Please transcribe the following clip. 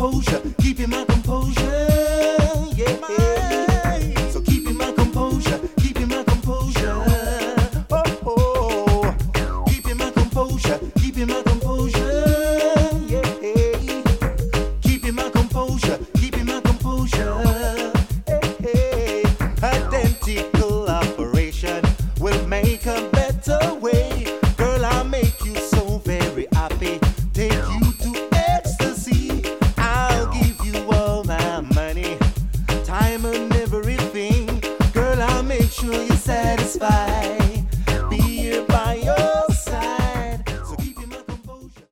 composure, keeping my composure. Yeah. So keeping my composure, keeping my composure. Oh. Keeping my composure, keeping my composure. Yeah. Keeping my composure, keeping my composure. Hey. Identity.